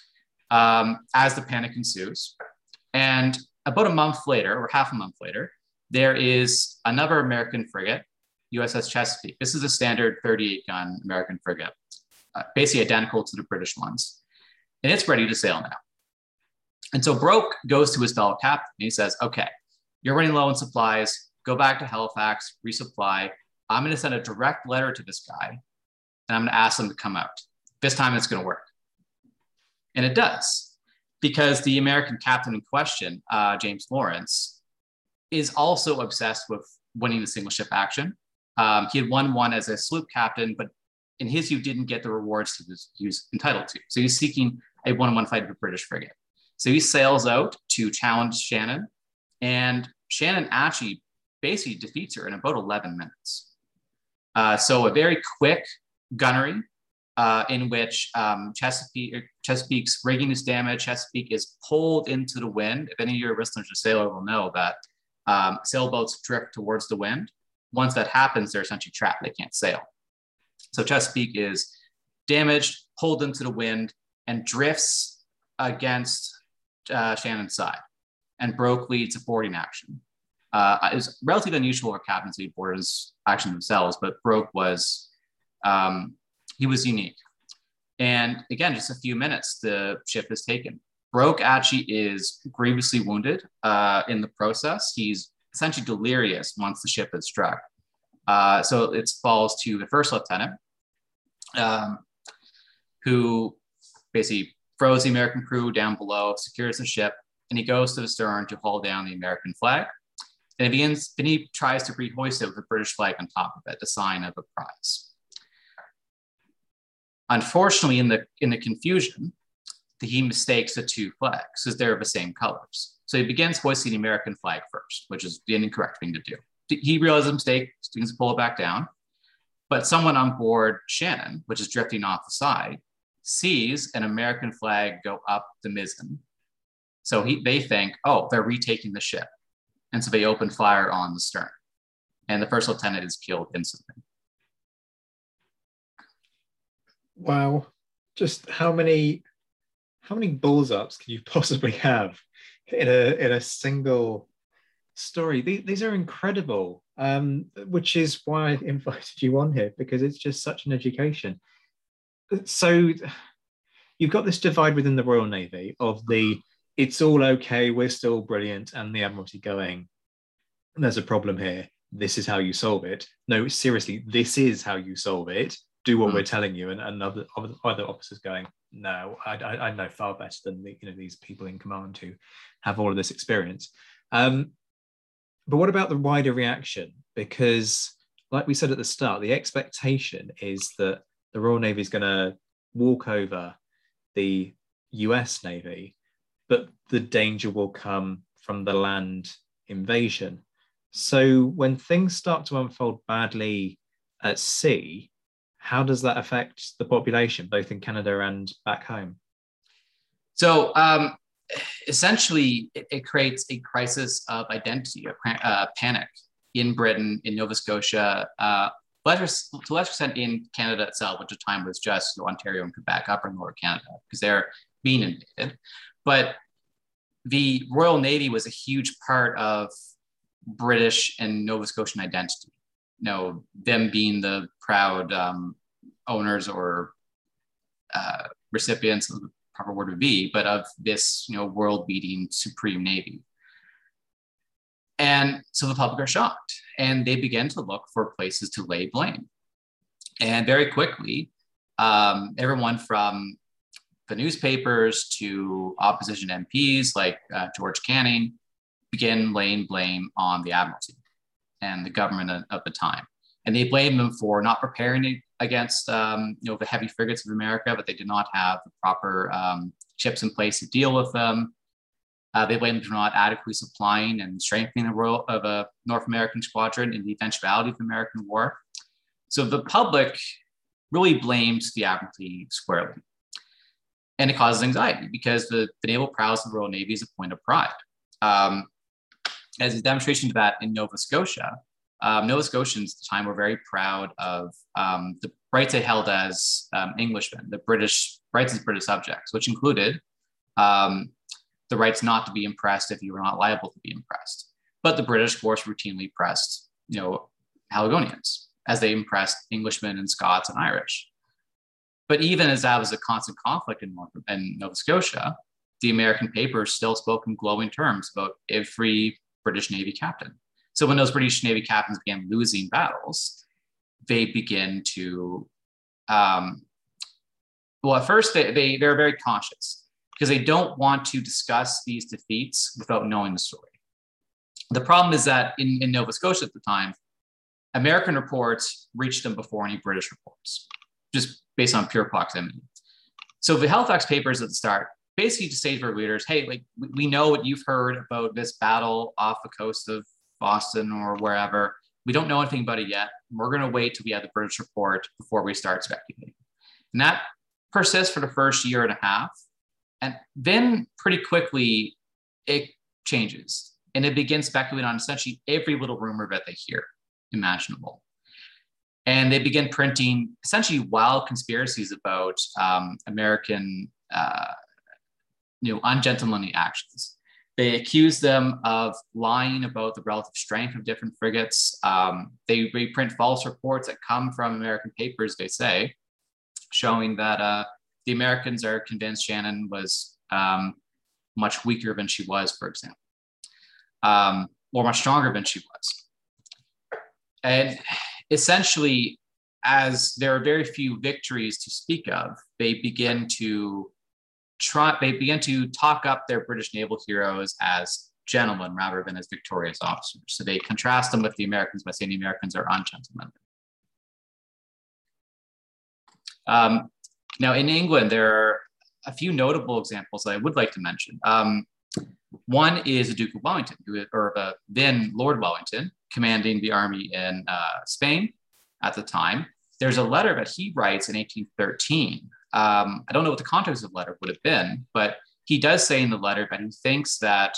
Speaker 2: as the panic ensues. And about a month later, or half a month later, there is another American frigate, USS Chesapeake. This is a standard 38-gun American frigate, basically identical to the British ones. And it's ready to sail now. And so Broke goes to his fellow captain and he says, okay, you're running low on supplies, go back to Halifax, resupply. I'm going to send a direct letter to this guy, and I'm going to ask him to come out. This time it's going to work. And it does, because the American captain in question, James Lawrence, is also obsessed with winning the single ship action. He had won one as a sloop captain, but in his view, didn't get the rewards he was entitled to. So he's seeking a one-on-one fight with a British frigate. So he sails out to challenge Shannon, and Shannon actually basically defeats her in about 11 minutes. So a very quick gunnery in which Chesapeake's rigging is damaged. Chesapeake is pulled into the wind. If any of your listeners are sailors will know that sailboats drift towards the wind. Once that happens, they're essentially trapped. They can't sail. So Chesapeake is damaged, pulled into the wind, and drifts against Shannon's side. And Broke leads a boarding action. It was relatively unusual for captains to board his action themselves, but Broke was, he was unique. And again, just a few minutes, the ship is taken. Broke actually is grievously wounded in the process. He's essentially delirious once the ship is struck. So it falls to the first lieutenant, who basically throws the American crew down below, secures the ship, and he goes to the stern to haul down the American flag. And then he tries to rehoist it with the British flag on top of it, the sign of a prize. Unfortunately, in the confusion, he mistakes the two flags because they're the same colors. So he begins hoisting the American flag first, which is the incorrect thing to do. He realizes a mistake, begins to pull it back down. But someone on board Shannon, which is drifting off the side, sees an American flag go up the mizzen. So they think, oh, they're retaking the ship. And so they open fire on the stern. And the first lieutenant is killed instantly.
Speaker 1: Wow. Just how many balls ups can you possibly have in a single story? These are incredible, which is why I invited you on here, because it's just such an education. So you've got this divide within the Royal Navy of it's all okay, we're still brilliant, and the Admiralty going, there's a problem here, this is how you solve it. No, seriously, this is how you solve it. Do what we're telling you. And other officers going, no, I know far better than these people in command who have all of this experience. But what about the wider reaction? Because, like we said at the start, the expectation is that the Royal Navy is going to walk over the US Navy, but the danger will come from the land invasion. So when things start to unfold badly at sea, how does that affect the population, both in Canada and back home? So
Speaker 2: essentially, it creates a crisis of identity, a panic in Britain, in Nova Scotia, to a lesser extent in Canada itself, which at the time was just Ontario and Quebec, upper and lower Canada, because they're being invaded. But the Royal Navy was a huge part of British and Nova Scotian identity. Them being the proud owners or recipients, the proper word would be, but of this world-beating supreme navy. And so the public are shocked, and they begin to look for places to lay blame. And very quickly, everyone from the newspapers to opposition MPs like George Canning begin laying blame on the Admiralty and the government of the time. And they blame them for not preparing against the heavy frigates of America, but they did not have the proper ships in place to deal with them. They blame them for not adequately supplying and strengthening the North American squadron in the eventuality of the American War. So the public really blames the Admiralty squarely. And it causes anxiety because the naval prowess of the Royal Navy is a point of pride. As a demonstration of that in Nova Scotia, Nova Scotians at the time were very proud of the rights they held as Englishmen, the rights as British subjects, which included the rights not to be impressed if you were not liable to be impressed. But the British, of course, routinely pressed, Haligonians, as they impressed Englishmen and Scots and Irish. But even as that was a constant conflict in Nova Scotia, the American papers still spoke in glowing terms about every British Navy captain. So when those British Navy captains began losing battles, they begin to, at first they're very cautious because they don't want to discuss these defeats without knowing the story. The problem is that in Nova Scotia at the time, American reports reached them before any British reports, just based on pure proximity. So the Halifax papers at the start basically just say to their readers, hey, we know what you've heard about this battle off the coast of Boston or wherever. We don't know anything about it yet. We're going to wait till we have the British report before we start speculating. And that persists for the first year and a half. And then pretty quickly it changes. And it begins speculating on essentially every little rumor that they hear imaginable. And they begin printing essentially wild conspiracies about American ungentlemanly actions. They accuse them of lying about the relative strength of different frigates. They print false reports that come from American papers, they say, showing that the Americans are convinced Shannon was much weaker than she was, for example, or much stronger than she was. And essentially, as there are very few victories to speak of, they begin to talk up their British naval heroes as gentlemen rather than as victorious officers. So they contrast them with the Americans by saying the Americans are ungentlemanly. Now in England, there are a few notable examples that I would like to mention. One is the Duke of Wellington, then Lord Wellington, commanding the army in Spain at the time. There's a letter that he writes in 1813. I don't know what the context of the letter would have been, but he does say in the letter that he thinks that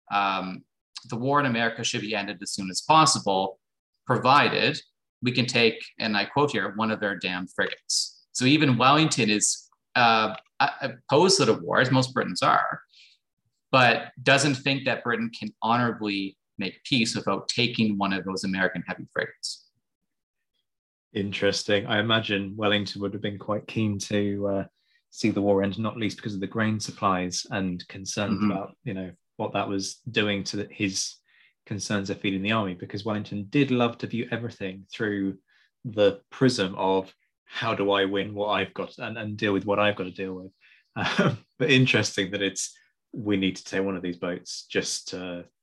Speaker 2: the war in America should be ended as soon as possible, provided we can take, and I quote here, one of their damned frigates. So even Wellington is opposed to the war, as most Britons are, but doesn't think that Britain can honorably make peace without taking one of those American heavy frigates.
Speaker 1: Interesting. I imagine Wellington would have been quite keen to see the war end, not least because of the grain supplies and concerns about, what that was doing to his concerns of feeding the army, because Wellington did love to view everything through the prism of how do I win what I've got and deal with what I've got to deal with. But interesting that we need to take one of these boats just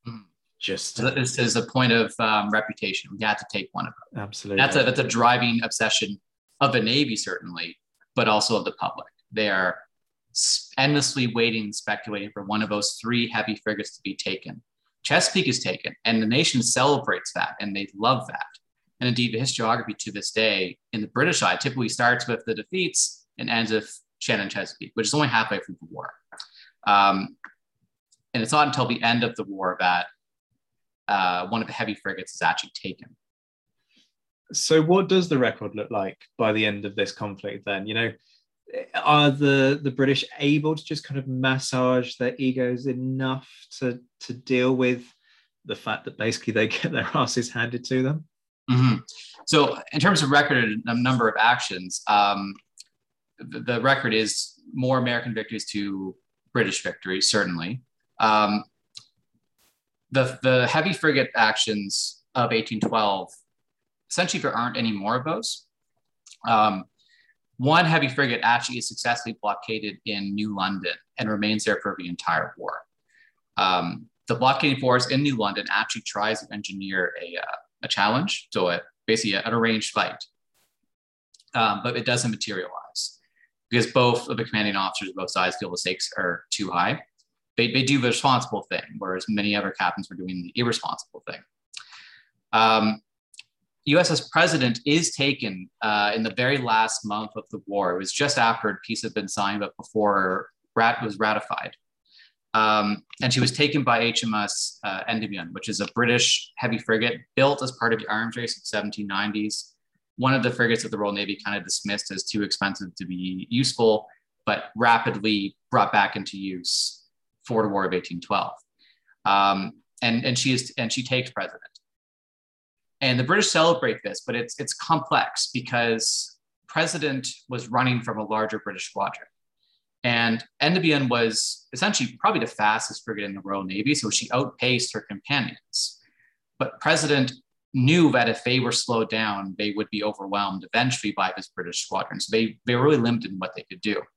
Speaker 1: this
Speaker 2: is a point of reputation. We had to take one of them.
Speaker 1: Absolutely.
Speaker 2: That's a driving obsession of the Navy, certainly, but also of the public. They are endlessly waiting and speculating for one of those 3 heavy frigates to be taken. Chesapeake is taken, and the nation celebrates that, and they love that. And indeed, the historiography to this day in the British side typically starts with the defeats and ends with Shannon Chesapeake, which is only halfway through the war. And it's not until the end of the war that one of the heavy frigates is actually taken.
Speaker 1: So what does the record look like by the end of this conflict then? Are the British able to just kind of massage their egos enough to deal with the fact that basically they get their asses handed to them?
Speaker 2: Mm-hmm. So in terms of record and a number of actions, the record is more American victories to British victories, certainly. The heavy frigate actions of 1812, essentially there aren't any more of those. One heavy frigate actually is successfully blockaded in New London and remains there for the entire war. The blockading force in New London actually tries to engineer a challenge, so basically an arranged fight, but it doesn't materialize because both of the commanding officers of both sides feel the stakes are too high. They do the responsible thing, whereas many other captains were doing the irresponsible thing. USS President is taken in the very last month of the war. It was just after a peace had been signed, but before it was ratified. And she was taken by HMS Endymion, which is a British heavy frigate built as part of the arms race of the 1790s. One of the frigates of the Royal Navy kind of dismissed as too expensive to be useful, but rapidly brought back into use for the War of 1812. And she takes President. And the British celebrate this, but it's complex because President was running from a larger British squadron. And Endymion was essentially probably the fastest frigate in the Royal Navy, so she outpaced her companions. But President knew that if they were slowed down, they would be overwhelmed eventually by this British squadron. So they were really limited in what they could do.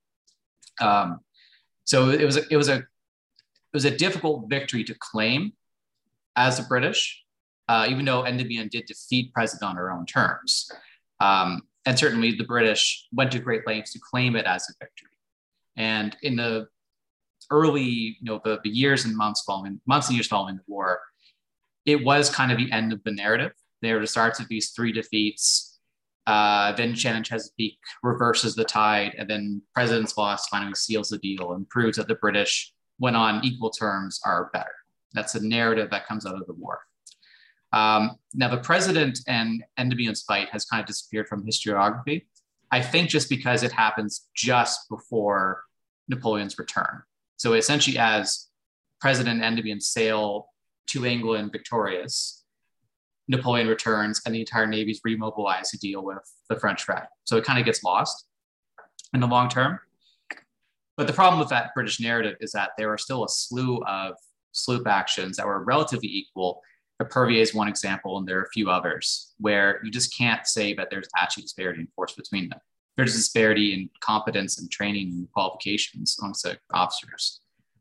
Speaker 2: So it was a difficult victory to claim as the British, even though Endymion did defeat President on her own terms. And certainly the British went to great lengths to claim it as a victory. And in the early, the years and months and years following the war, it was kind of the end of the narrative. There were the starts of these 3 defeats. Then Shannon Chesapeake reverses the tide, and then President's loss finally seals the deal and proves that the British, when on equal terms, are better. That's the narrative that comes out of the war. Now, the President and Endymion's fight has kind of disappeared from historiography. I think just because it happens just before Napoleon's return. So essentially, as President Endymion sail to England victorious, Napoleon returns and the entire Navy's remobilized to deal with the French threat. So it kind of gets lost in the long term. But the problem with that British narrative is that there are still a slew of sloop actions that were relatively equal. Epervier is one example, and there are a few others where you just can't say that there's actually disparity in force between them. There's disparity in competence and training and qualifications amongst the officers.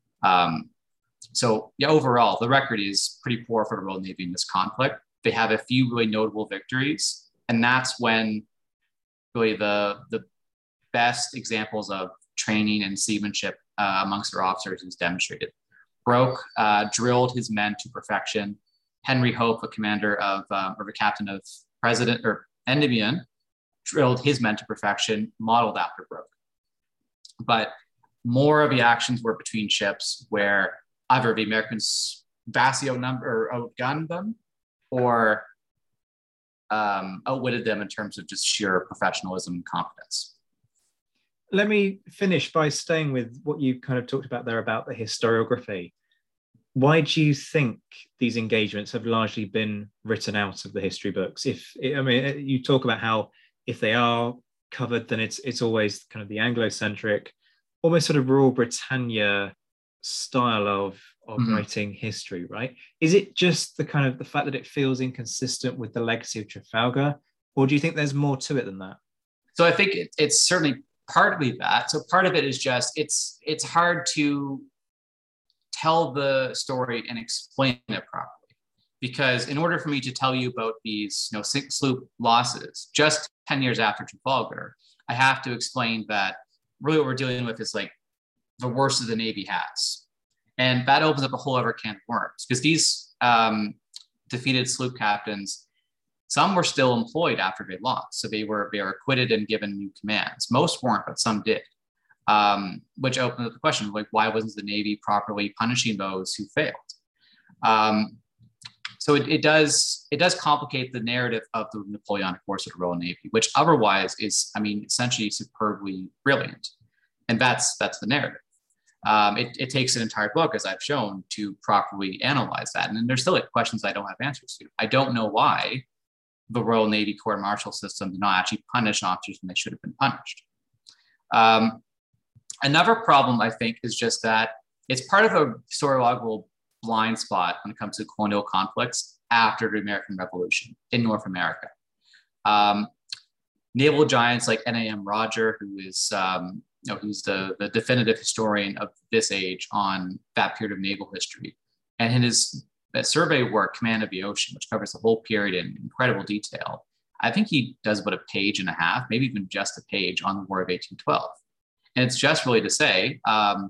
Speaker 2: So yeah, overall, the record is pretty poor for the Royal Navy in this conflict. They have a few really notable victories, and that's when really the best examples of training and seamanship amongst their officers is demonstrated. Broke drilled his men to perfection. Henry Hope, a commander of or a captain of President or Endymion, drilled his men to perfection, modeled after Broke. But more of the actions were between ships where either the Americans vastly outgunned them or outwitted them in terms of just sheer professionalism and competence.
Speaker 1: Let me finish by staying with what you kind of talked about there about the historiography. Why do you think these engagements have largely been written out of the history books? You talk about how if they are covered, then it's always kind of the Anglo-centric, almost sort of Royal Britannia style of writing history, right? Is it just the kind of the fact that it feels inconsistent with the legacy of Trafalgar, or do you think there's more to it than that?
Speaker 2: So I think it's certainly partly that. So part of it is just it's hard to tell the story and explain it properly, because in order for me to tell you about these six sloop losses just 10 years after Trafalgar, I have to explain that really what we're dealing with is like the worst of the Navy has. And that opens up a whole other can of worms, because these defeated sloop captains, some were still employed after they lost. So they were acquitted and given new commands. Most weren't, but some did, which opened up the question, like, why wasn't the Navy properly punishing those who failed? So it does complicate the narrative of the Napoleonic Wars of the Royal Navy, which otherwise is, essentially superbly brilliant. And that's the narrative. It takes an entire book, as I've shown, to properly analyze that. And then there's still questions I don't have answers to. I don't know why the Royal Navy court-martial system did not actually punish officers when they should have been punished. Another problem, I think, is just that it's part of a historiographical blind spot when it comes to colonial conflicts after the American Revolution in North America. Naval giants like N.A.M. Roger, who is who's the definitive historian of this age on that period of naval history, and in his survey work, Command of the Ocean, which covers the whole period in incredible detail, I think he does about a page and a half, maybe even just a page on the War of 1812. And it's just really to say,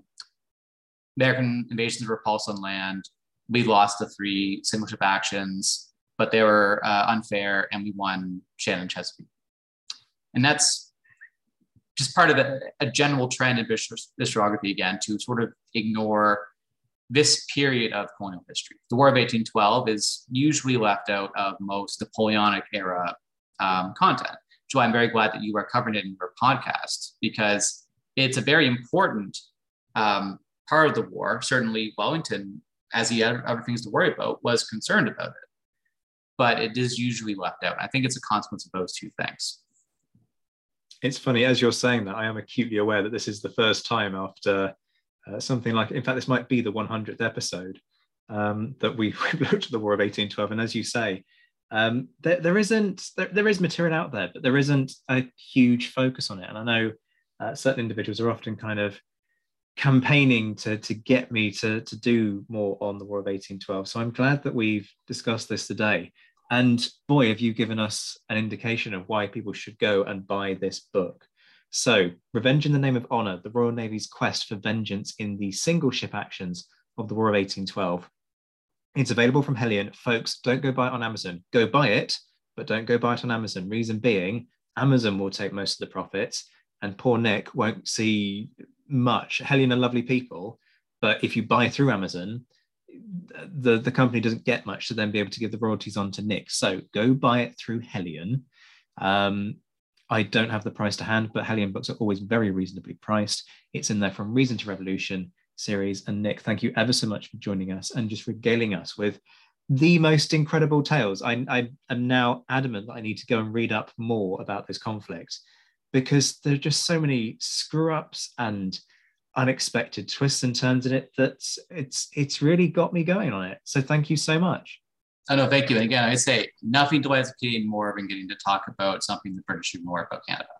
Speaker 2: American invasions were repulsed on land. We lost the 3 single ship actions, but they were unfair, and we won Shannon and Chesapeake. And that's just part of a general trend in historiography, again, to sort of ignore this period of colonial history. The War of 1812 is usually left out of most Napoleonic era content, which is why I'm very glad that you are covering it in your podcast, because it's a very important part of the war. Certainly Wellington, as he had other things to worry about, was concerned about it, but it is usually left out. I think it's a consequence of those two things.
Speaker 1: It's funny, as you're saying that, I am acutely aware that this is the first time after something like, in fact, this might be the 100th episode that we've looked at the War of 1812. And as you say, there is material out there, but there isn't a huge focus on it. And I know certain individuals are often kind of campaigning to get me to do more on the War of 1812. So I'm glad that we've discussed this today. And boy, have you given us an indication of why people should go and buy this book. So, Revenge in the Name of Honour, the Royal Navy's quest for vengeance in the single ship actions of the War of 1812. It's available from Hellion. Folks, don't go buy it on Amazon. Go buy it, but don't go buy it on Amazon. Reason being, Amazon will take most of the profits, and poor Nick won't see much. Hellion are lovely people, but if you buy through Amazon, the company doesn't get much to then be able to give the royalties on to Nick. So go buy it through Hellion. I don't have the price to hand, but Hellion books are always very reasonably priced. It's in there from Reason to Revolution series. And Nick, thank you ever so much for joining us and just regaling us with the most incredible tales. I am now adamant that I need to go and read up more about this conflict, because there are just so many screw-ups and unexpected twists and turns in it that it's really got me going on it. So thank you so much.
Speaker 2: Oh, no, thank you. And again, I say nothing delights a Canadian more than getting to talk about something the British should know more about Canada.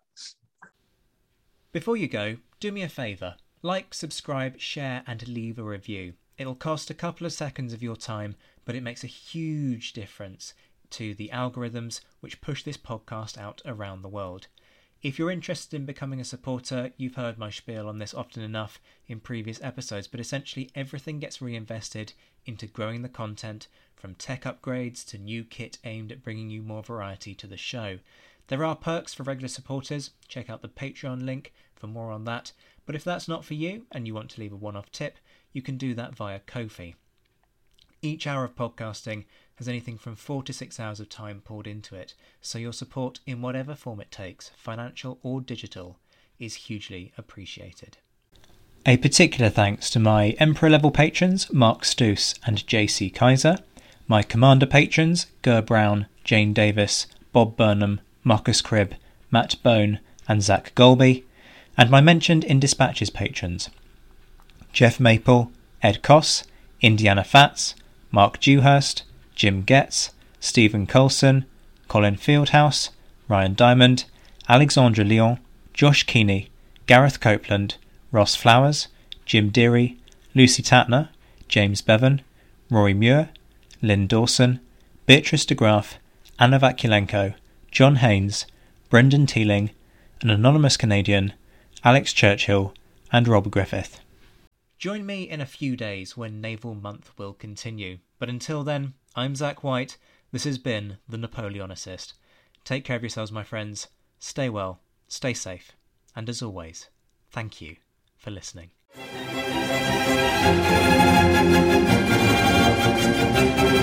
Speaker 3: Before you go, do me a favour. Like, subscribe, share, and leave a review. It'll cost a couple of seconds of your time, but it makes a huge difference to the algorithms which push this podcast out around the world. If you're interested in becoming a supporter, you've heard my spiel on this often enough in previous episodes, but essentially everything gets reinvested into growing the content, from tech upgrades to new kit aimed at bringing you more variety to the show. There are perks for regular supporters. Check out the Patreon link for more on that. But if that's not for you and you want to leave a one-off tip, you can do that via Ko-fi. Each hour of podcasting has anything from 4 to 6 hours of time poured into it, so your support in whatever form it takes, financial or digital, is hugely appreciated. A particular thanks to my Emperor level patrons Mark Stoos and JC Kaiser, my Commander patrons Ger Brown, Jane Davis, Bob Burnham, Marcus Cribb, Matt Bone and Zach Golby, and my mentioned in Dispatches patrons Jeff Maple, Ed Koss, Indiana Fats, Mark Dewhurst, Jim Getz, Stephen Coulson, Colin Fieldhouse, Ryan Diamond, Alexandra Lyon, Josh Keeney, Gareth Copeland, Ross Flowers, Jim Deary, Lucy Tatner, James Bevan, Rory Muir, Lynn Dawson, Beatrice de Graaf, Anna Vakulenko, John Haynes, Brendan Teeling, an anonymous Canadian, Alex Churchill, and Rob Griffith. Join me in a few days when Naval Month will continue. But until then, I'm Zach White. This has been The Napoleonicist. Take care of yourselves, my friends. Stay well, stay safe, and as always, thank you for listening.